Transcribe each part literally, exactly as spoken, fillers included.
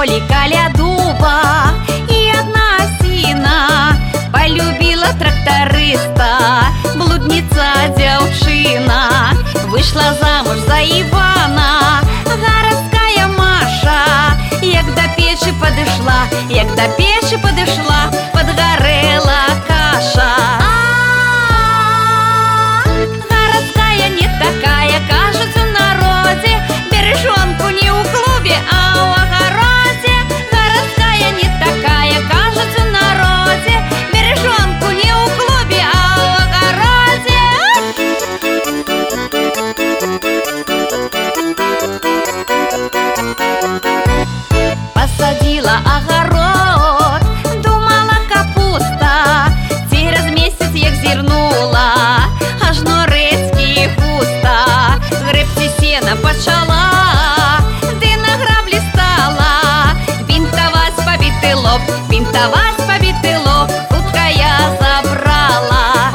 полі каля дуба, і одна осіна полюбила тракториста. Блудниця дзяўчына вышла замуж за Ивана. Городская Маша, як до печи подошла, як до печи подошла, подгорела каша. Городская не такая, кажется, в народе, бережонку не у клубе, а у огороде. Городская не такая, кажется, в народе, бережонку не у клубе, а у огороде. Посадила огород, думала капуста, через месяц як зірнула, аж норецькі хуста. Гребці сена почала, ды на граблі стала, бінтовать побитый лоб, бінтовать побитый лоб, хутка я забрала.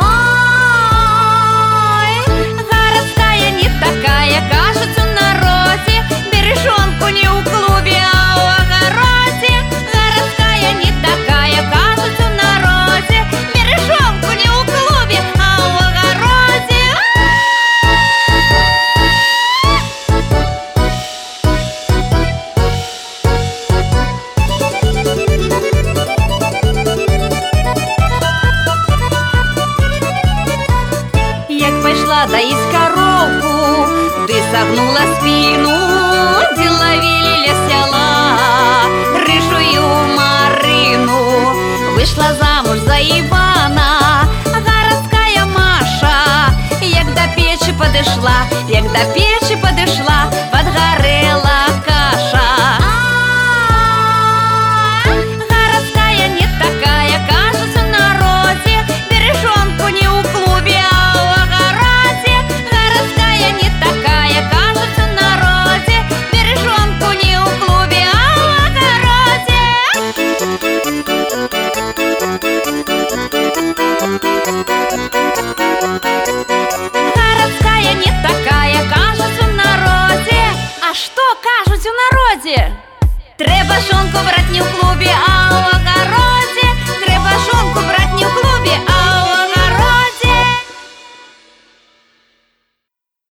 Ой, городская не такая, кажется, в народе, бережонку не у клубе, а у огороде. Городская не такая, кажется, в народе, бережонку не у клубе, а у огороде. Як пайшла даіць коровку, ды согнула спину, деловили ля сяла рыжую Марину. Вышла замуж за Ивана. Городская Маша, як до печи подошла, як до печи подошла, подгорела каша. Городская не такая, кажется, в народе, бережонку не у клубе, а у огороде. Городская не такая, кажется, в народе, бережонку не у клубе, а у огороде. Городская не такая, кажется, в народе. А что кажуть у народе? Треба жонку брать не в клубе, а